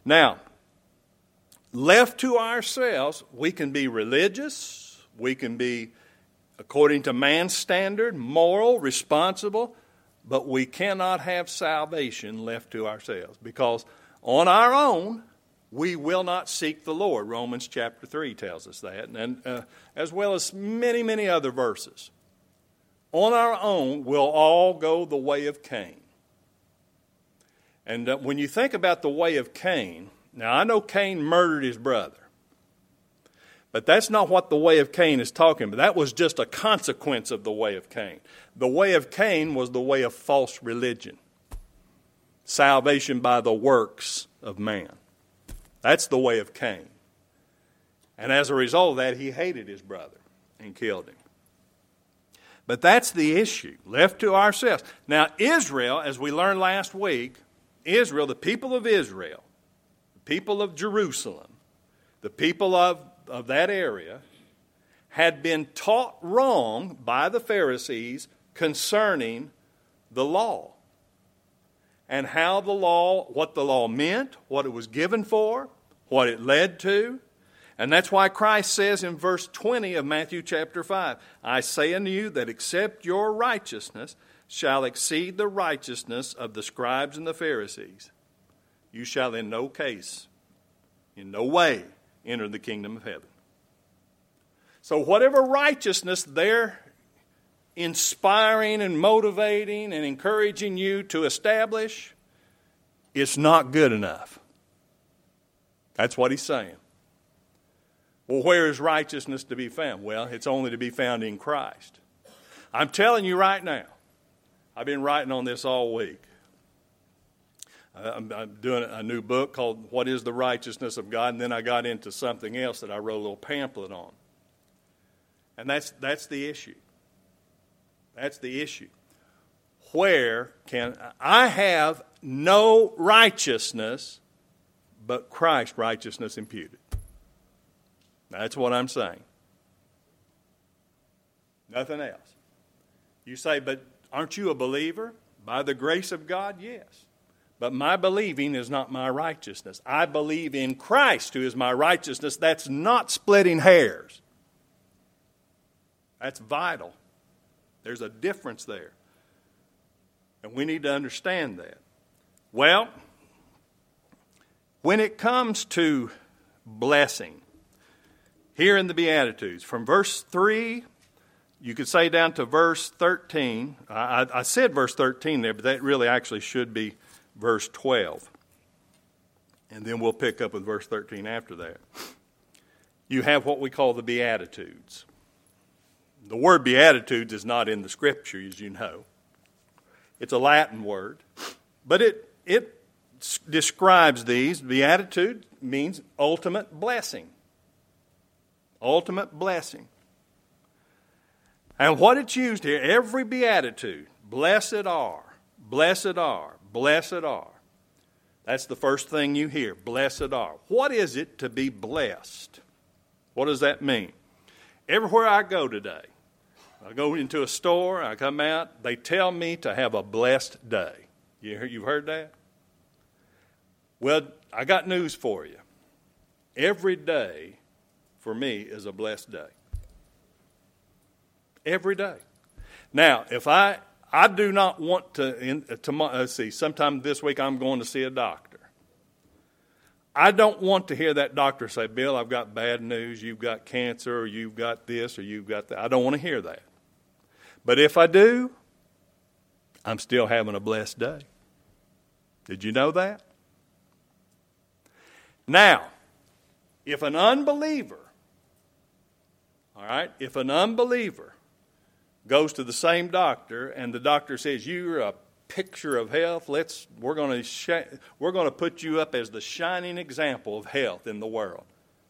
Now, left to ourselves, we can be religious, we can be, according to man's standard, moral, responsible, but we cannot have salvation left to ourselves, because on our own, we will not seek the Lord. Romans chapter 3 tells us that, and as well as many, many other verses. On our own, we'll all go the way of Cain. And when you think about the way of Cain, now I know Cain murdered his brother, but that's not what the way of Cain is talking about. That was just a consequence of the way of Cain. The way of Cain was the way of false religion. Salvation by the works of man. That's the way of Cain. And as a result of that, he hated his brother and killed him. But that's the issue, left to ourselves. Now, Israel, as we learned last week, Israel, the people of Israel, the people of Jerusalem, the people of that area, had been taught wrong by the Pharisees concerning the law. And how the law, what the law meant, what it was given for, what it led to. And that's why Christ says in verse 20 of Matthew chapter 5, I say unto you that except your righteousness shall exceed the righteousness of the scribes and the Pharisees, you shall in no case, in no way, enter the kingdom of heaven. So whatever righteousness they're inspiring and motivating and encouraging you to establish, it's not good enough. That's what he's saying. Well, where is righteousness to be found? Well, it's only to be found in Christ. I'm telling you right now, I've been writing on this all week. I'm doing a new book called What is the Righteousness of God? And then I got into something else that I wrote a little pamphlet on. And that's the issue. That's the issue. Where can I have no righteousness but Christ's righteousness imputed? That's what I'm saying. Nothing else. You say, but aren't you a believer? By the grace of God, yes. But my believing is not my righteousness. I believe in Christ, who is my righteousness. That's not splitting hairs. That's vital. There's a difference there. And we need to understand that. Well, when it comes to blessing, here in the Beatitudes, from verse 3, you could say down to verse 13. I said verse 13 there, but that really actually should be verse 12. And then we'll pick up with verse 13 after that. You have what we call the Beatitudes. The word Beatitudes is not in the Scripture, as you know. It's a Latin word. But it describes these. Beatitude means ultimate blessing. Ultimate blessing. And what it's used here, every beatitude, blessed are, blessed are, blessed are. That's the first thing you hear, blessed are. What is it to be blessed? What does that mean? Everywhere I go today, I go into a store, I come out, they tell me to have a blessed day. You've heard that? Well, I got news for you. Every day for me is a blessed day. Every day. Now, if I do not want to, sometime this week I'm going to see a doctor. I don't want to hear that doctor say, Bill, I've got bad news, you've got cancer, or you've got this, or you've got that. I don't want to hear that. But if I do, I'm still having a blessed day. Did you know that? Now, if an unbeliever, if an unbeliever goes to the same doctor and the doctor says, you're a picture of health, we're going to put you up as the shining example of health in the world,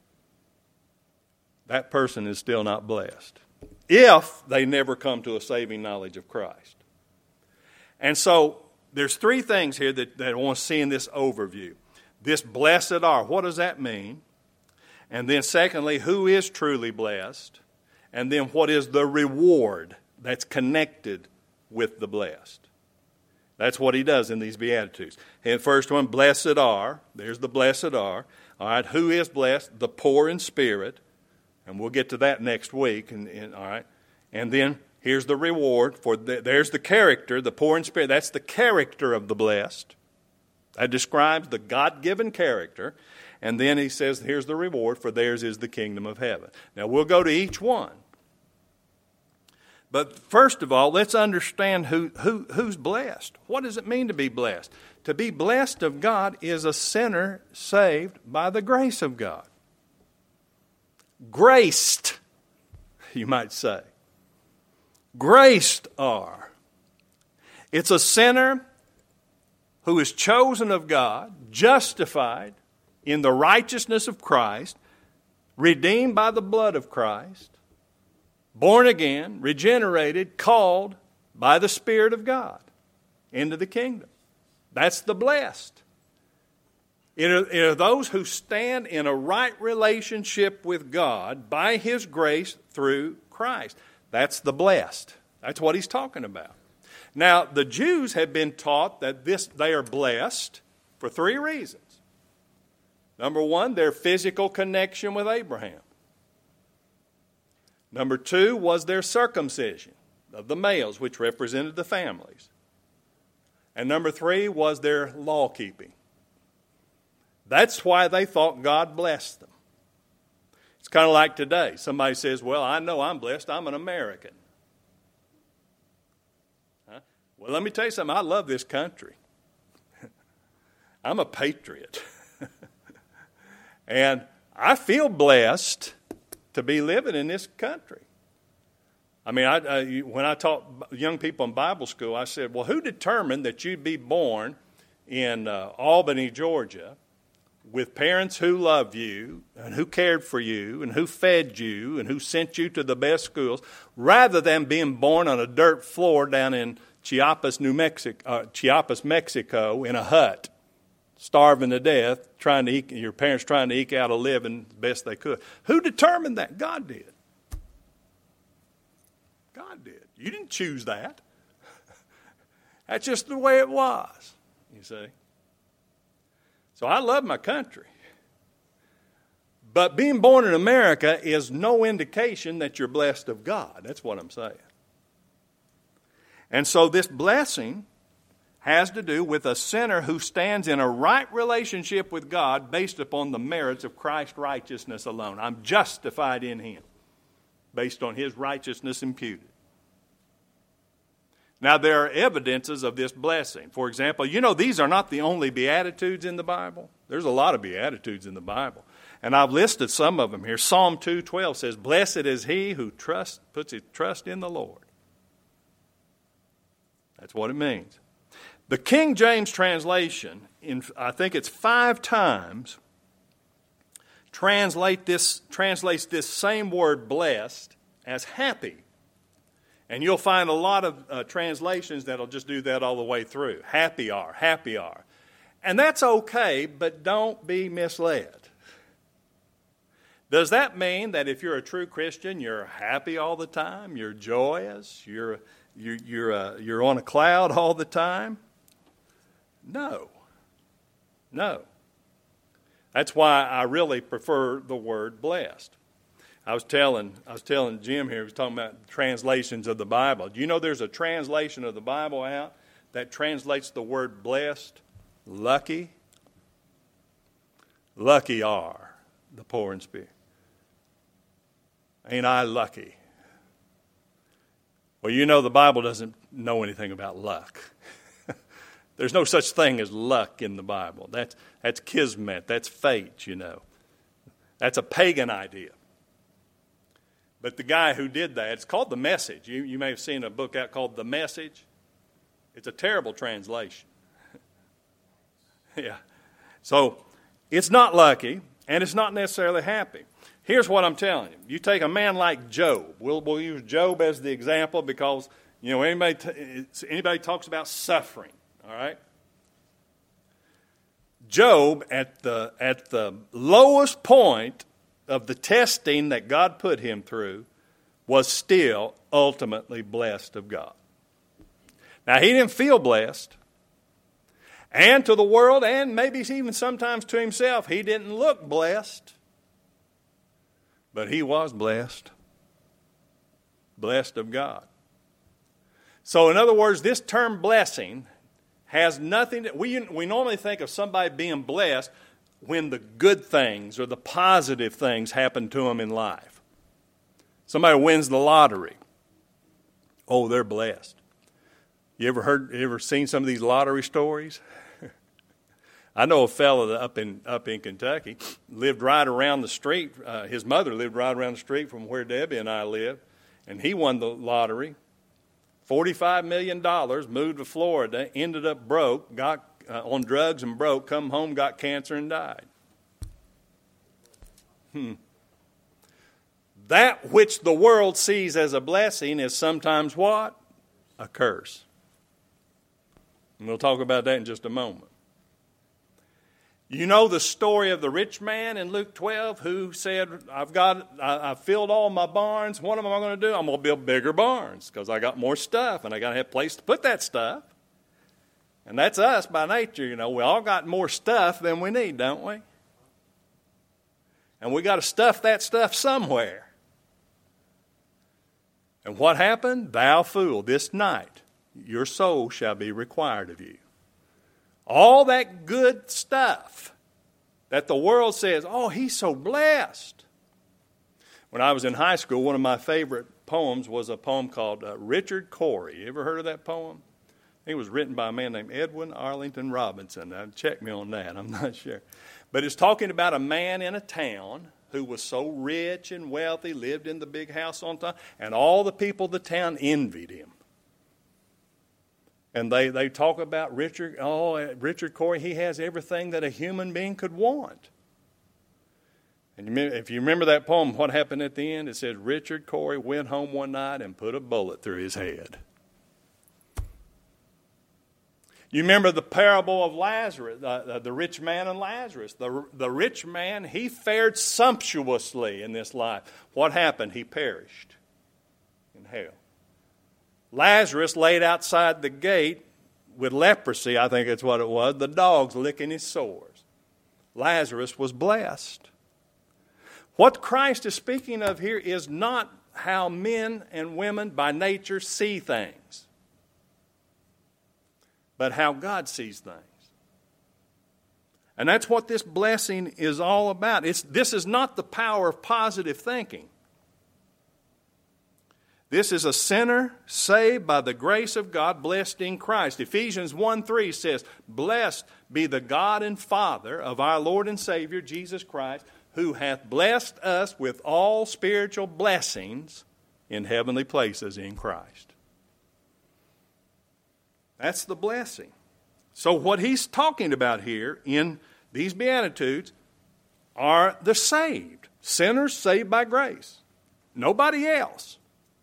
that person is still not blessed if they never come to a saving knowledge of Christ. And so there's three things here that I want to see in this overview. This blessed are, what does that mean? And then secondly, who is truly blessed? And then what is the reward that's connected with the blessed? That's what he does in these Beatitudes. And the first one, blessed are. There's the blessed are. All right, who is blessed? The poor in spirit. And we'll get to that next week. All right. And then here's the reward. There's the character, the poor in spirit. That's the character of the blessed. That describes the God-given character. And then he says, here's the reward, for theirs is the kingdom of heaven. Now, we'll go to each one. But first of all, let's understand who's blessed. What does it mean to be blessed? To be blessed of God is a sinner saved by the grace of God. Graced, you might say. Graced are. It's a sinner who is chosen of God, justified in the righteousness of Christ, redeemed by the blood of Christ, born again, regenerated, called by the Spirit of God into the kingdom. That's the blessed. It are those who stand in a right relationship with God by His grace through Christ. That's the blessed. That's what he's talking about. Now, the Jews had been taught that they are blessed for three reasons. Number one, their physical connection with Abraham. Number two was their circumcision of the males, which represented the families. And number three was their law keeping. That's why they thought God blessed them. It's kind of like today. Somebody says, well, I know I'm blessed. I'm an American. Huh? Well, let me tell you something. I love this country. I'm a patriot. And I feel blessed to be living in this country. I mean, when I taught young people in Bible school, I said, well, who determined that you'd be born in Albany, Georgia, with parents who loved you and who cared for you and who fed you and who sent you to the best schools, rather than being born on a dirt floor down in Chiapas, Mexico, in a hut, starving to death, your parents trying to eke out a living the best they could. Who determined that? God did. God did. You didn't choose that. That's just the way it was, you see. So I love my country. But being born in America is no indication that you're blessed of God. That's what I'm saying. And so this blessing has to do with a sinner who stands in a right relationship with God based upon the merits of Christ's righteousness alone. I'm justified in Him based on His righteousness imputed. Now, there are evidences of this blessing. For example, these are not the only Beatitudes in the Bible. There's a lot of Beatitudes in the Bible. And I've listed some of them here. Psalm 2:12 says, blessed is he who puts his trust in the Lord. That's what it means. The King James translation, I think it's 5 times, translates this same word blessed as happy. And you'll find a lot of translations that'll just do that all the way through. Happy are, happy are. And that's okay, but don't be misled. Does that mean that if you're a true Christian, you're happy all the time, you're joyous, you're on a cloud all the time? No. That's why I really prefer the word blessed. I was telling Jim here, he was talking about translations of the Bible. Do you know there's a translation of the Bible out that translates the word blessed, lucky? Lucky are the poor in spirit. Ain't I lucky? Well, the Bible doesn't know anything about luck. There's no such thing as luck in the Bible. That's kismet, that's fate, That's a pagan idea. But the guy who did that, it's called The Message. You may have seen a book out called The Message. It's a terrible translation. Yeah. So it's not lucky, and it's not necessarily happy. Here's what I'm telling you. You take a man like Job. We'll use Job as the example because, anybody talks about suffering, all right? Job, at the lowest point of the testing that God put him through, was still ultimately blessed of God. Now, he didn't feel blessed. and to the world, and maybe even sometimes to himself, he didn't look blessed. But he was blessed. Blessed of God. So in other words, this term blessing has nothing we normally think of somebody being blessed when the good things or the positive things happen to them in life. Somebody wins the lottery. Oh, they're blessed. You ever seen some of these lottery stories? I know a fellow up in Kentucky lived right around the street. His mother lived right around the street from where Debbie and I live, and he won the lottery. $45 million, moved to Florida, ended up broke, got on drugs and broke, come home, got cancer and died. That which the world sees as a blessing is sometimes what? A curse. And we'll talk about that in just a moment. You know the story of the rich man in Luke 12 who said, I've filled all my barns. What am I going to do? I'm going to build bigger barns because I got more stuff and I got to have a place to put that stuff. And that's us by nature, you know. We all got more stuff than we need, don't we? And we got to stuff that stuff somewhere. And what happened? Thou fool, this night your soul shall be required of you. All that good stuff that the world says, oh, he's so blessed. When I was in high school, one of my favorite poems was a poem called Richard Cory. You ever heard of that poem? I think it was written by a man named Edwin Arlington Robinson. Now, check me on that. I'm not sure. But it's talking about a man in a town who was so rich and wealthy, lived in the big house on top, and all the people of the town envied him. And they talk about Richard Cory, he has everything that a human being could want. And if you remember that poem, what happened at the end? It says, Richard Cory went home one night and put a bullet through his head. You remember the parable of Lazarus, the rich man and Lazarus. The rich man, he fared sumptuously in this life. What happened? He perished in hell. Lazarus laid outside the gate with leprosy, I think that's what it was, the dogs licking his sores. Lazarus was blessed. What Christ is speaking of here is not how men and women by nature see things, but how God sees things. And that's what this blessing is all about. This is not the power of positive thinking. This is a sinner saved by the grace of God, blessed in Christ. Ephesians 1:3 says, Blessed be the God and Father of our Lord and Savior, Jesus Christ, who hath blessed us with all spiritual blessings in heavenly places in Christ. That's the blessing. So what he's talking about here in these Beatitudes are the saved. Sinners saved by grace. Nobody else.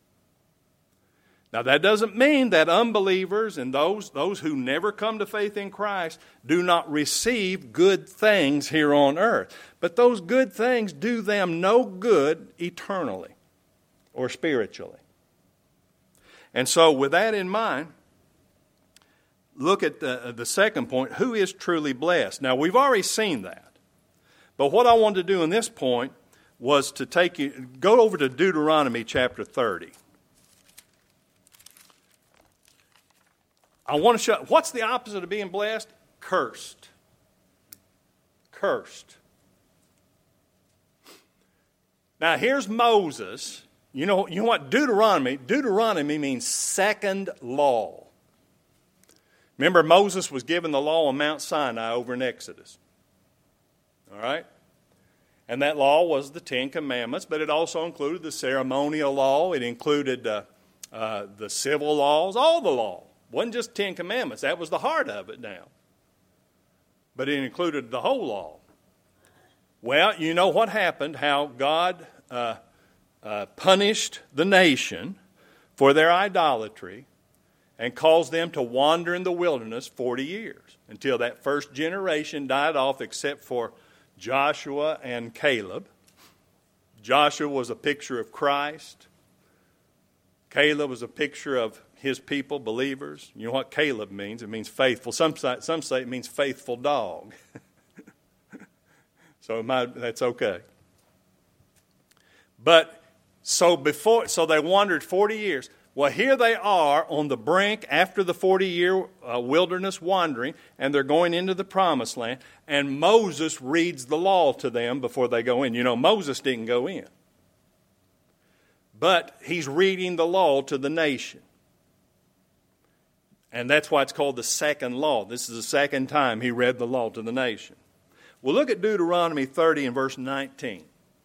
Now, that doesn't mean that unbelievers and those who never come to faith in Christ do not receive good things here on earth. But those good things do them no good eternally or spiritually. And so with that in mind, look at the second point, who is truly blessed? Now, we've already seen that. But what I wanted to do in this point was to go over to Deuteronomy chapter 30. I want to show, what's the opposite of being blessed? Cursed. Cursed. Now here's Moses. You know what Deuteronomy? Deuteronomy means second law. Remember, Moses was given the law on Mount Sinai over in Exodus. All right? And that law was the Ten Commandments, but it also included the ceremonial law. It included the civil laws, all the law. It wasn't just 10 Commandments. That was the heart of it now. But it included the whole law. Well, you know what happened, how God punished the nation for their idolatry and caused them to wander in the wilderness 40 years until that first generation died off except for Joshua and Caleb. Joshua was a picture of Christ. Caleb was a picture of his people, believers. You know what Caleb means? It means faithful. Some say it means faithful dog. So that's okay. But so they wandered 40 years. Well, here they are on the brink after the 40-year wilderness wandering, and they're going into the promised land, and Moses reads the law to them before they go in. You know, Moses didn't go in. But he's reading the law to the nation. And that's why it's called the second law. This is the second time he read the law to the nation. Well, look at Deuteronomy 30 and verse 19.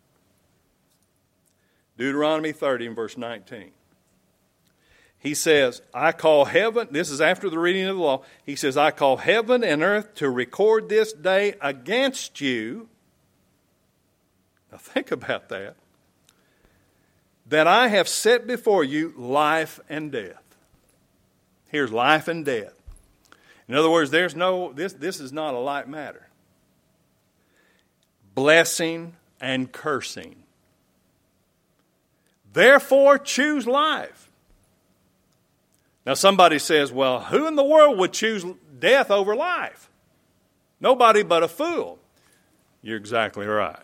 Deuteronomy 30 and verse 19. He says, I call heaven, this is after the reading of the law, he says, I call heaven and earth to record this day against you. Now think about that. That I have set before you life and death. Here's life and death. In other words, this is not a light matter. Blessing and cursing. Therefore, choose life. Now somebody says, well, who in the world would choose death over life? Nobody but a fool. You're exactly right.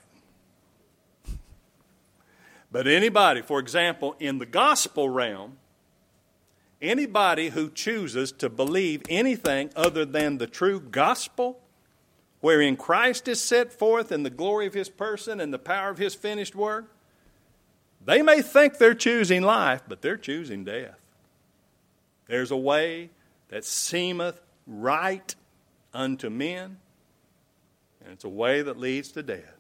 But anybody, for example, in the gospel realm, anybody who chooses to believe anything other than the true gospel, wherein Christ is set forth in the glory of his person and the power of his finished work, they may think they're choosing life, but they're choosing death. There's a way that seemeth right unto men, and it's a way that leads to death.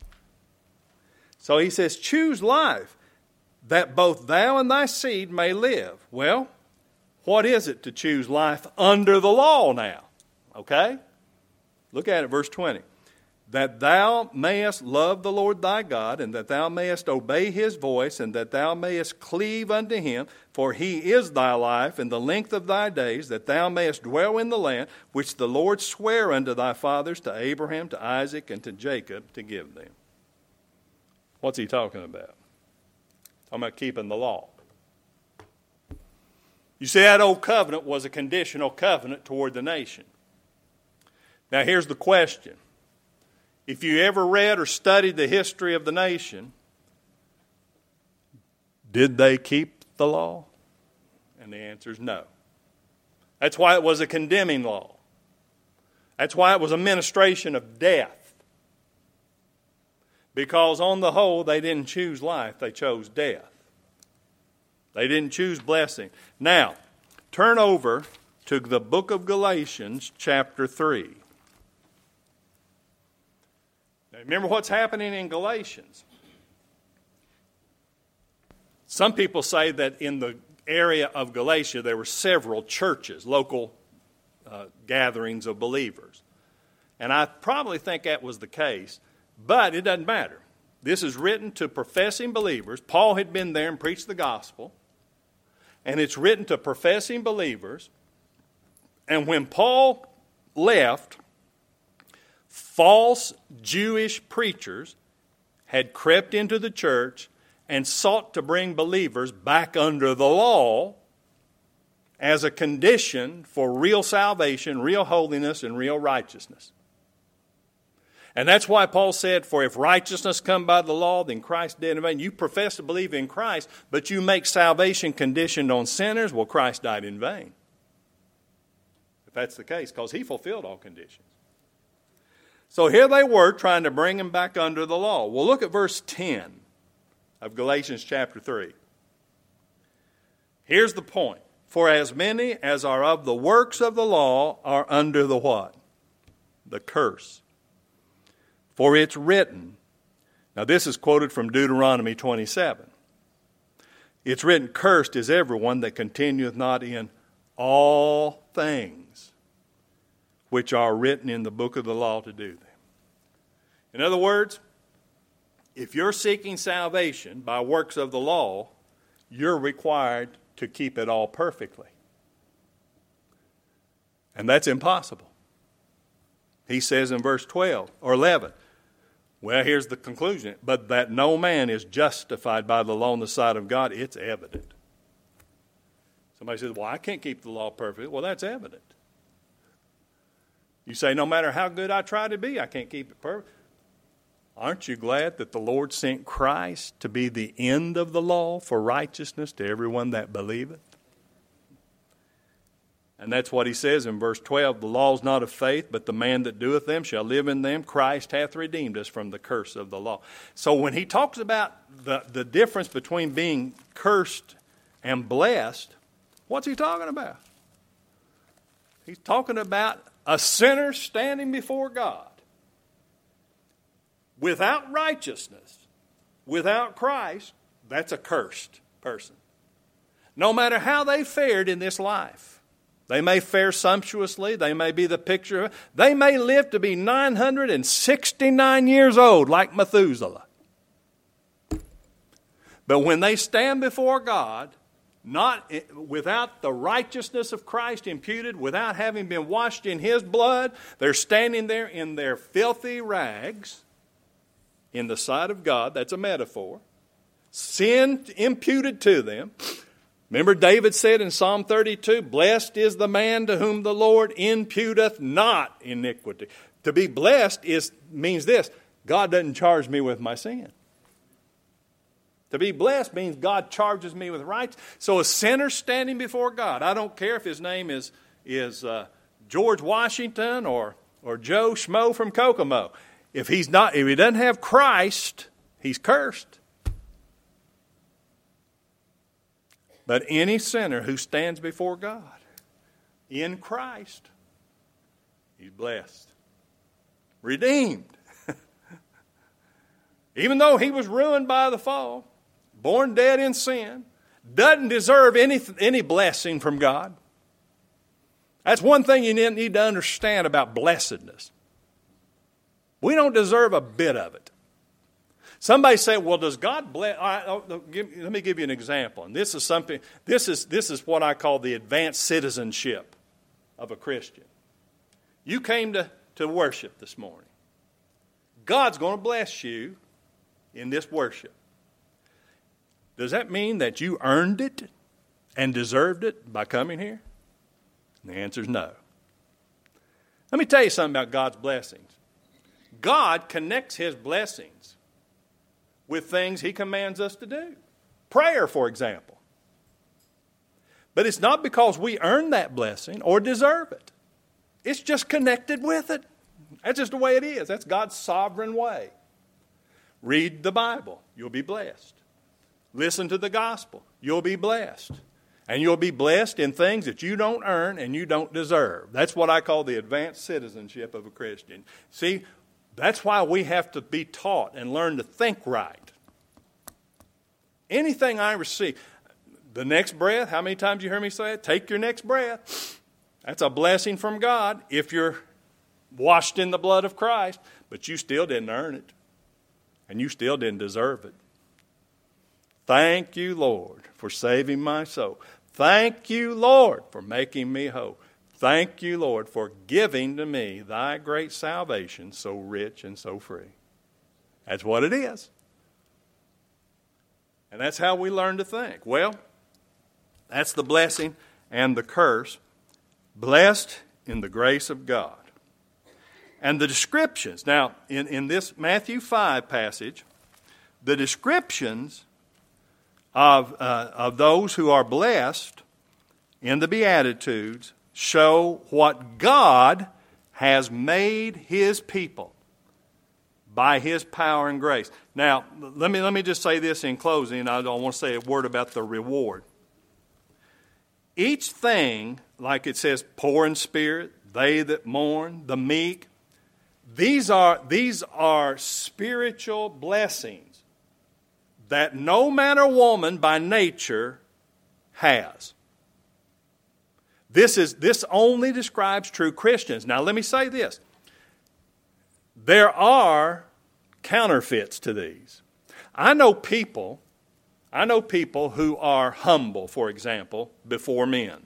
So he says, choose life, that both thou and thy seed may live. Well, what is it to choose life under the law now? Okay? Look at it, verse 20. That thou mayest love the Lord thy God, and that thou mayest obey his voice, and that thou mayest cleave unto him, for he is thy life and the length of thy days, that thou mayest dwell in the land which the Lord sware unto thy fathers, to Abraham, to Isaac, and to Jacob, to give them. What's he talking about? Talking about keeping the law. You see, that old covenant was a conditional covenant toward the nation. Now here's the question. If you ever read or studied the history of the nation, did they keep the law? And the answer is no. That's why it was a condemning law. That's why it was a ministration of death. Because on the whole, they didn't choose life, they chose death. They didn't choose blessing. Now, turn over to the book of Galatians, chapter 3. Now, remember what's happening in Galatians. Some people say that in the area of Galatia there were several churches, local gatherings of believers. And I probably think that was the case, but it doesn't matter. This is written to professing believers. Paul had been there and preached the gospel. And it's written to professing believers. And when Paul left, false Jewish preachers had crept into the church and sought to bring believers back under the law as a condition for real salvation, real holiness, and real righteousness. And that's why Paul said, for if righteousness come by the law, then Christ died in vain. You profess to believe in Christ, but you make salvation conditioned on sinners, well, Christ died in vain. If that's the case, because he fulfilled all conditions. So here they were trying to bring him back under the law. Well, look at verse 10 of Galatians chapter 3. Here's the point. For as many as are of the works of the law are under the what? The curse. For it's written, now this is quoted from Deuteronomy 27. It's written, cursed is everyone that continueth not in all things which are written in the book of the law to do them. In other words, if you're seeking salvation by works of the law, you're required to keep it all perfectly. And that's impossible. He says in verse 12 or 11, well, here's the conclusion. But that no man is justified by the law on the side of God, it's evident. Somebody says, well, I can't keep the law perfectly. Well, that's evident. You say, no matter how good I try to be, I can't keep it perfect. Aren't you glad that the Lord sent Christ to be the end of the law for righteousness to everyone that believeth? And that's what he says in verse 12. The law is not of faith, but the man that doeth them shall live in them. Christ hath redeemed us from the curse of the law. So when he talks about the difference between being cursed and blessed, what's he talking about? He's talking about a sinner standing before God without righteousness, without Christ. That's a cursed person. No matter how they fared in this life. They may fare sumptuously. They may be the picture. They may live to be 969 years old like Methuselah. But when they stand before God, not without the righteousness of Christ imputed, without having been washed in His blood, they're standing there in their filthy rags in the sight of God. That's a metaphor. Sin imputed to them. Remember David said in Psalm 32, blessed is the man to whom the Lord imputeth not iniquity. To be blessed means this: God doesn't charge me with my sin. To be blessed means God charges me with righteousness. So a sinner standing before God, I don't care if his name is George Washington or Joe Schmo from Kokomo. If he doesn't have Christ, he's cursed. But any sinner who stands before God in Christ, he's blessed, redeemed. Even though he was ruined by the fall, born dead in sin, doesn't deserve any blessing from God. That's one thing you need to understand about blessedness. We don't deserve a bit of it. Somebody say, well, does God bless? Let me give you an example. And this is something. This is what I call the advanced citizenship of a Christian. You came to worship this morning. God's going to bless you in this worship. Does that mean that you earned it and deserved it by coming here? And the answer is no. Let me tell you something about God's blessings. God connects His blessings with things He commands us to do. Prayer, for example. But it's not because we earn that blessing or deserve it. It's just connected with it. That's just the way it is. That's God's sovereign way. Read the Bible. You'll be blessed. Listen to the gospel. You'll be blessed. And you'll be blessed in things that you don't earn and you don't deserve. That's what I call the advanced citizenship of a Christian. See, that's why we have to be taught and learn to think right. Anything I receive, the next breath, how many times you hear me say it? Take your next breath. That's a blessing from God if you're washed in the blood of Christ, but you still didn't earn it, and you still didn't deserve it. Thank you, Lord, for saving my soul. Thank you, Lord, for making me whole. Thank you, Lord, for giving to me thy great salvation so rich and so free. That's what it is. And that's how we learn to think. Well, that's the blessing and the curse. Blessed in the grace of God. And the descriptions. Now, in this Matthew 5 passage, the descriptions of those who are blessed in the Beatitudes show what God has made His people by His power and grace. Now, let me just say this in closing. I don't want to say a word about the reward. Each thing, like it says, poor in spirit, they that mourn, the meek, these are spiritual blessings that no man or woman by nature has. This only describes true Christians. Now, let me say this. There are counterfeits to these. I know people who are humble, for example, before men.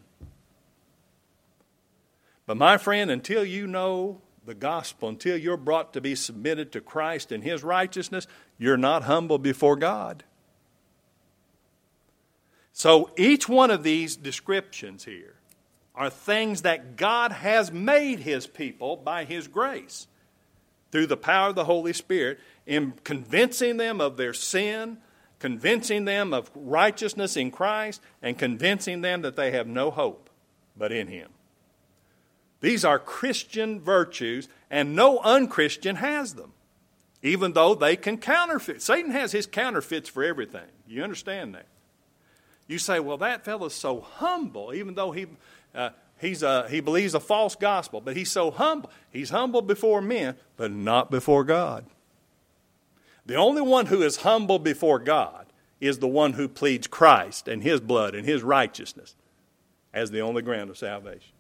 But my friend, until you know the gospel, until you're brought to be submitted to Christ and His righteousness, you're not humble before God. So each one of these descriptions here are things that God has made His people by His grace through the power of the Holy Spirit in convincing them of their sin, convincing them of righteousness in Christ, and convincing them that they have no hope but in Him. These are Christian virtues, and no unchristian has them, even though they can counterfeit. Satan has his counterfeits for everything. You understand that? You say, well, that fellow's so humble, even though he believes a false gospel, but he's so humble. He's humble before men, but not before God. The only one who is humble before God is the one who pleads Christ and His blood and His righteousness as the only ground of salvation.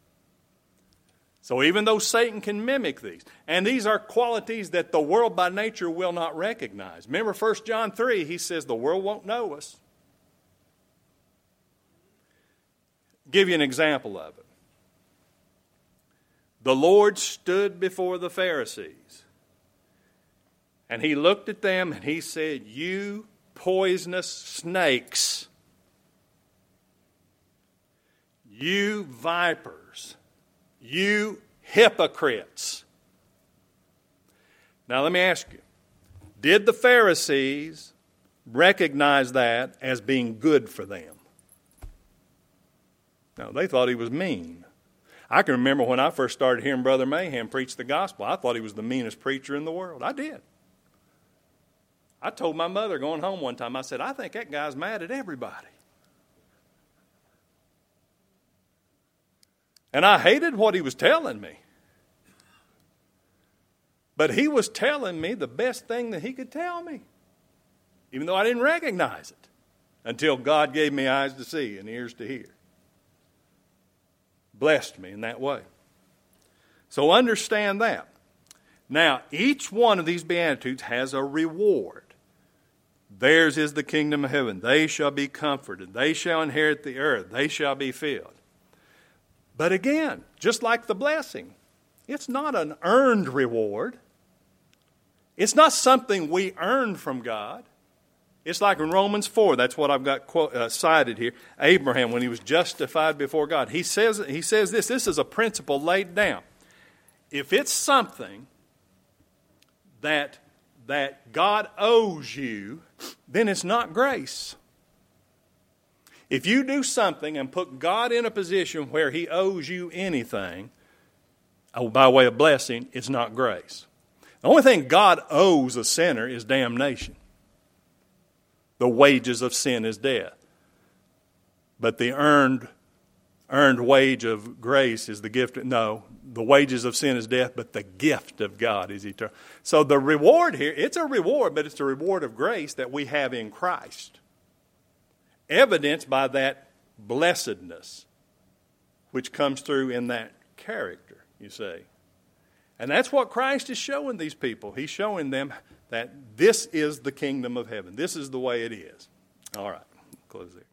So even though Satan can mimic these, and these are qualities that the world by nature will not recognize. Remember 1 John 3, he says the world won't know us. Give you an example of it. The Lord stood before the Pharisees, and He looked at them and He said, "You poisonous snakes, you vipers, you hypocrites." Now let me ask you, did the Pharisees recognize that as being good for them? No, they thought he was mean. I can remember when I first started hearing Brother Mayhem preach the gospel, I thought he was the meanest preacher in the world. I did. I told my mother going home one time, I said, I think that guy's mad at everybody. And I hated what he was telling me. But he was telling me the best thing that he could tell me, even though I didn't recognize it, until God gave me eyes to see and ears to hear. Blessed me in that way. So understand that. Now, each one of these Beatitudes has a reward. Theirs is the kingdom of heaven. They shall be comforted. They shall inherit the earth. They shall be filled. But again, just like the blessing, it's not an earned reward. It's not something we earn from God. It's like in Romans 4, that's what I've got cited here. Abraham, when he was justified before God, he says this is a principle laid down. If it's something that God owes you, then it's not grace. If you do something and put God in a position where He owes you anything, by way of blessing, it's not grace. The only thing God owes a sinner is damnation. The wages of sin is death. But the earned wage of grace is the gift. No, the wages of sin is death, but the gift of God is eternal. So the reward here, it's a reward, but it's a reward of grace that we have in Christ. Evidenced by that blessedness, which comes through in that character, you see. And that's what Christ is showing these people. He's showing them that this is the kingdom of heaven. This is the way it is. All right, close there.